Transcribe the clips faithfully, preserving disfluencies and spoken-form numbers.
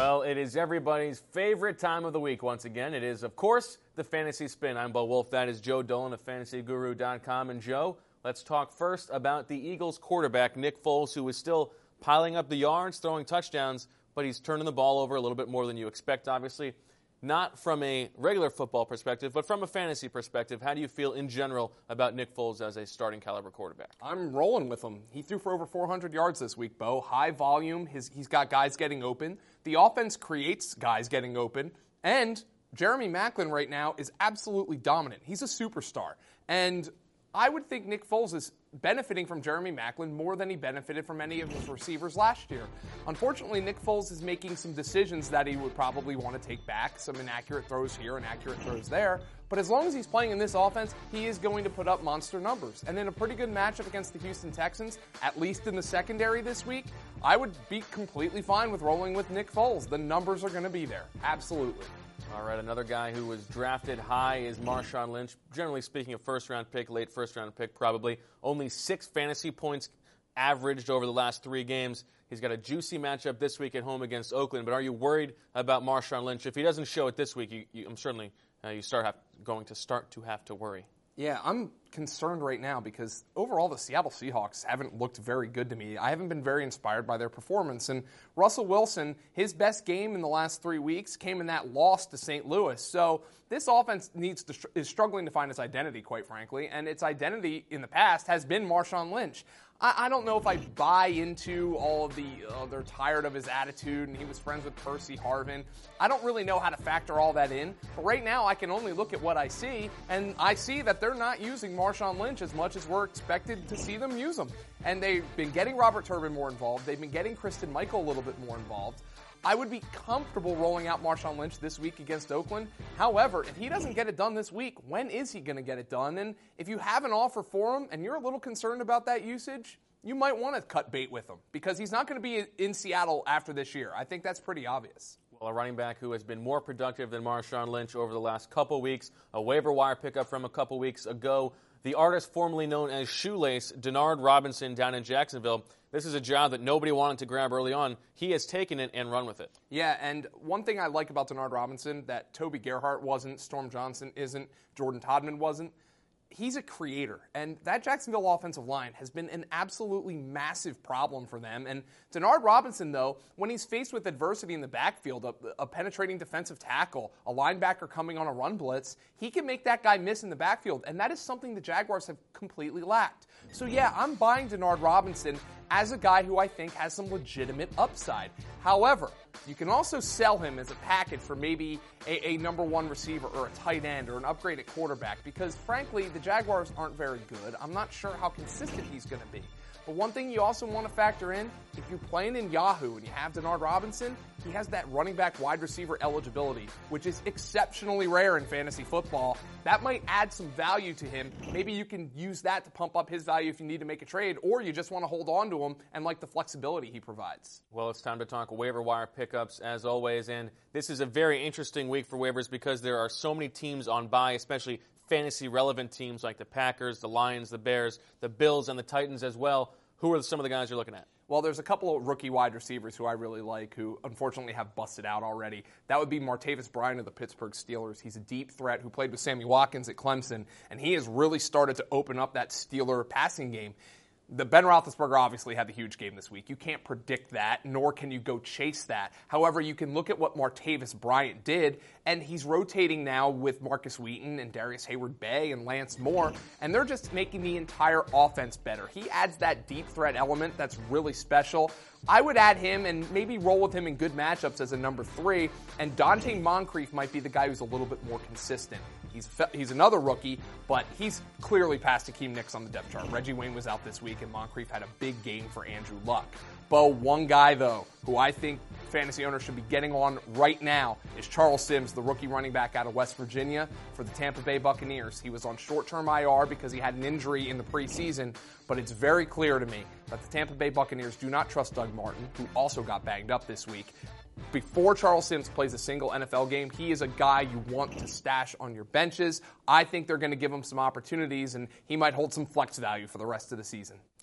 Well, it is everybody's favorite time of the week once again. It is, of course, the Fantasy Spin. I'm Bo Wolf. That is Joe Dolan of fantasy guru dot com. And, Joe, let's talk first about the Eagles quarterback, Nick Foles, who is still piling up the yards, throwing touchdowns, but he's turning the ball over a little bit more than you expect, obviously. Not from a regular football perspective, but from a fantasy perspective. How do you feel in general about Nick Foles as a starting caliber quarterback? I'm rolling with him. He threw for over four hundred yards this week, Bo. High volume. His, he's got guys getting open. The offense creates guys getting open. And Jeremy Maclin right now is absolutely dominant. He's a superstar. And I would think Nick Foles is benefiting from Jeremy Maclin more than he benefited from any of his receivers last year. Unfortunately, Nick Foles is making some decisions that he would probably want to take back, some inaccurate throws here, inaccurate throws there. But as long as he's playing in this offense, he is going to put up monster numbers. And in a pretty good matchup against the Houston Texans, at least in the secondary this week, I would be completely fine with rolling with Nick Foles. The numbers are going to be there. Absolutely. All right, another guy who was drafted high is Marshawn Lynch. Generally speaking, a first-round pick, late first-round pick probably. Only six fantasy points averaged over the last three games. He's got a juicy matchup this week at home against Oakland. But are you worried about Marshawn Lynch? If he doesn't show it this week, you, you, I'm certainly uh, you start have, going to start to have to worry. Yeah, I'm concerned right now because overall the Seattle Seahawks haven't looked very good to me. I haven't been very inspired by their performance. And Russell Wilson, his best game in the last three weeks came in that loss to Saint Louis. So this offense needs to, is struggling to find its identity, quite frankly. And its identity in the past has been Marshawn Lynch. I, I don't know if I buy into all of the, uh, they're tired of his attitude and he was friends with Percy Harvin. I don't really know how to factor all that in. But right now I can only look at what I see. And I see that they're not using Marshawn Lynch as much as we're expected to see them use him. And they've been getting Robert Turbin more involved. They've been getting Kristen Michael a little bit more involved. I would be comfortable rolling out Marshawn Lynch this week against Oakland. However, if he doesn't get it done this week, when is he going to get it done? And if you have an offer for him and you're a little concerned about that usage, you might want to cut bait with him because he's not going to be in Seattle after this year. I think that's pretty obvious. Well, a running back who has been more productive than Marshawn Lynch over the last couple weeks, a waiver wire pickup from a couple weeks ago, the artist formerly known as Shoelace, Denard Robinson down in Jacksonville. This is a job that nobody wanted to grab early on. He has taken it and run with it. Yeah, and one thing I like about Denard Robinson that Toby Gerhart wasn't, Storm Johnson isn't, Jordan Todman wasn't, he's a creator, and that Jacksonville offensive line has been an absolutely massive problem for them. And Denard Robinson, though, when he's faced with adversity in the backfield, a, a penetrating defensive tackle, a linebacker coming on a run blitz, he can make that guy miss in the backfield, and that is something the Jaguars have completely lacked. So yeah, I'm buying Denard Robinson as a guy who I think has some legitimate upside. However, you can also sell him as a package for maybe a, a number one receiver or a tight end or an upgraded quarterback because, frankly, the Jaguars aren't very good. I'm not sure how consistent he's going to be. But one thing you also want to factor in, if you're playing in Yahoo and you have Denard Robinson, he has that running back wide receiver eligibility, which is exceptionally rare in fantasy football. That might add some value to him. Maybe you can use that to pump up his value if you need to make a trade, or you just want to hold on to him and like the flexibility he provides. Well, it's time to talk waiver wire pickups as always, and this is a very interesting week for waivers because there are so many teams on bye, especially fantasy-relevant teams like the Packers, the Lions, the Bears, the Bills, and the Titans as well. Who are some of the guys you're looking at? Well, there's a couple of rookie wide receivers who I really like who unfortunately have busted out already. That would be Martavis Bryant of the Pittsburgh Steelers. He's a deep threat who played with Sammy Watkins at Clemson, and he has really started to open up that Steeler passing game. The Ben Roethlisberger obviously had the huge game this week. You can't predict that, nor can you go chase that. However, you can look at what Martavis Bryant did, and he's rotating now with Marcus Wheaton and Darius Hayward-Bay and Lance Moore, and they're just making the entire offense better. He adds that deep threat element that's really special. I would add him and maybe roll with him in good matchups as a number three, and Dante Moncrief might be the guy who's a little bit more consistent. He's he's another rookie, but he's clearly past Hakeem Nicks on the depth chart. Reggie Wayne was out this week, and Moncrief had a big game for Andrew Luck. Bo, one guy, though, who I think fantasy owners should be getting on right now is Charles Sims, the rookie running back out of West Virginia for the Tampa Bay Buccaneers. He was on short-term I R because he had an injury in the preseason, but it's very clear to me that the Tampa Bay Buccaneers do not trust Doug Martin, who also got banged up this week. Before Charles Sims plays a single N F L game, he is a guy you want to stash on your benches. I think they're going to give him some opportunities, and he might hold some flex value for the rest of the season.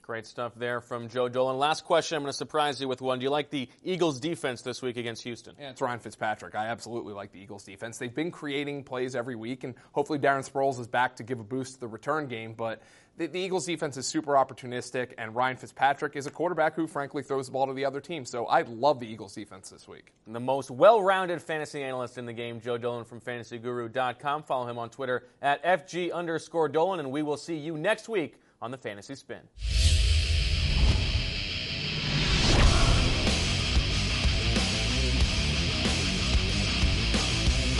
Great stuff there from Joe Dolan. Last question, I'm going to surprise you with one. Do you like the Eagles' defense this week against Houston? Yeah, it's Ryan Fitzpatrick. I absolutely like the Eagles' defense. They've been creating plays every week, and hopefully Darren Sproles is back to give a boost to the return game. But the, the Eagles' defense is super opportunistic, and Ryan Fitzpatrick is a quarterback who, frankly, throws the ball to the other team. So I love the Eagles' defense this week. And the most well-rounded fantasy analyst in the game, Joe Dolan from fantasy guru dot com. Follow him on Twitter at F G underscore Dolan, and we will see you next week on the Fantasy Spin.